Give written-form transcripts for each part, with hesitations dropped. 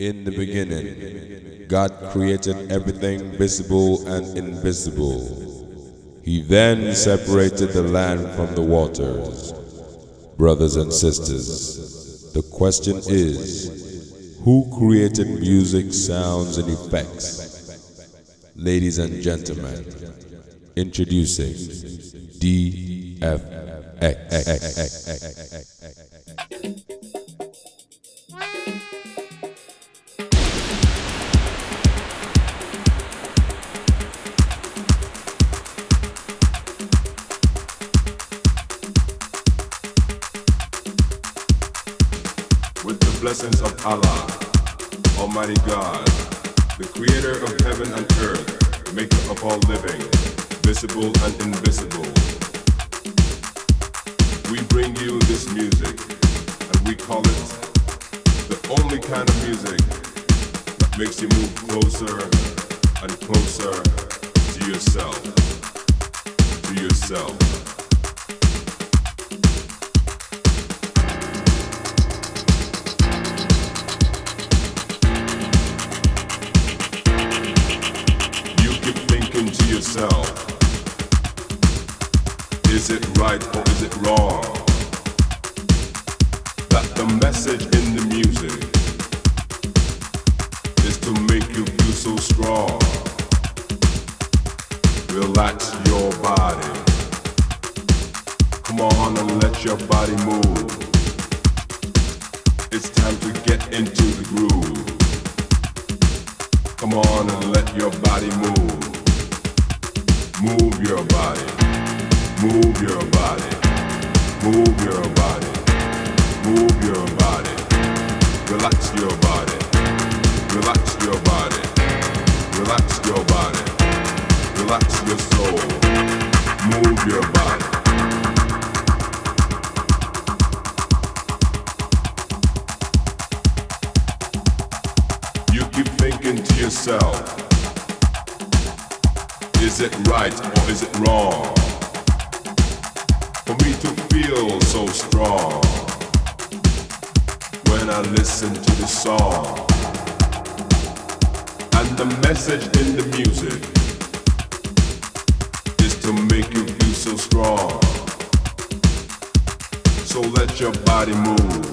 In the beginning, God created everything visible and invisible. He then separated the land from the waters. Brothers and sisters, the question is, who created music, sounds, and effects? Ladies and gentlemen, introducing DFX. With the blessings of Allah, Almighty God, the creator of heaven and earth, maker of all living, visible and invisible. We bring you this music, and we call it the only kind of music that makes you move closer and closer to yourself, to yourself. To yourself, is it right or is it wrong that the message in the music is to make you feel so strong? Relax your body, come on and let your body move. It's time to get into the groove. Come on and let your body move. Move your body, move your body, move your body, move your body. Relax your body, relax your body, relax your body, relax your soul. Move your body. You keep thinking to yourself, is it right or is it wrong for me to feel so strong when I listen to the song and the message in the music is to make you feel so strong? So let your body move,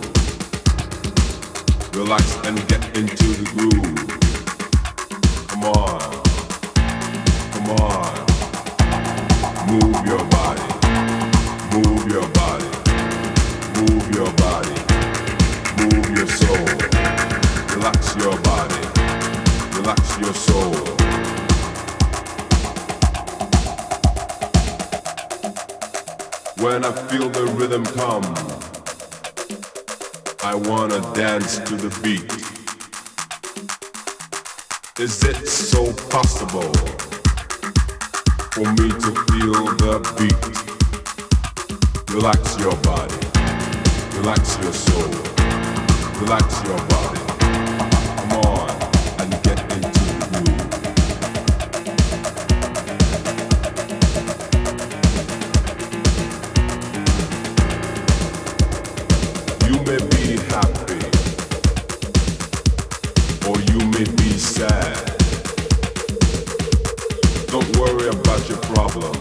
relax and get into the groove. Come on. Come on, move your body, move your body, move your body, move your soul. Relax your body, relax your soul. When I feel the rhythm come, I wanna dance to the beat. Is it so possible for me to feel the beat? Relax your body, relax your soul, relax your body. Come on and get into the groove. You may be happy, or you may be sad. Don't worry about your problems.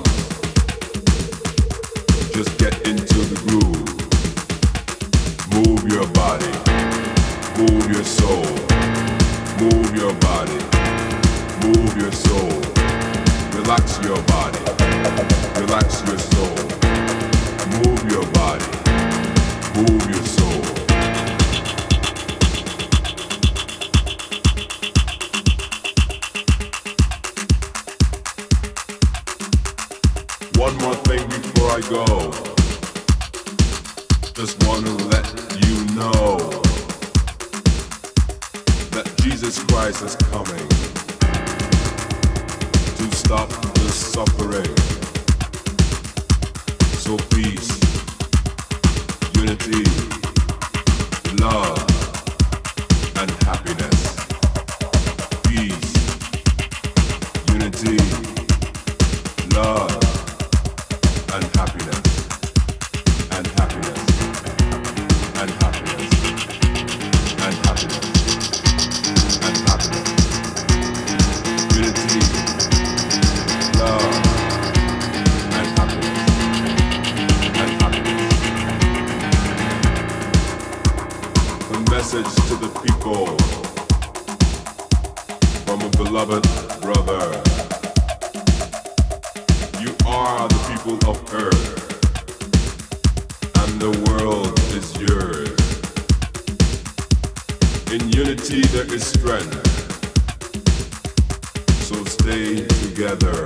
Just get into the groove. Move your body. Move your soul. Move your body. Move your soul. Relax your body. Relax your soul. Move your body. Move your soul. One more thing before I go. Just want to let you know that Jesus Christ is coming to stop the suffering. So peace, unity, love, and happiness. Peace, unity, love, and happiness, and happiness, and happiness, and happiness. unfold from a beloved brother. You are the people of earth, and the world is yours. In unity there is strength, so stay together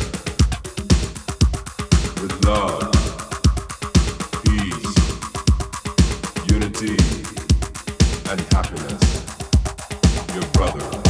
with love, peace, unity, and happiness. Your brother.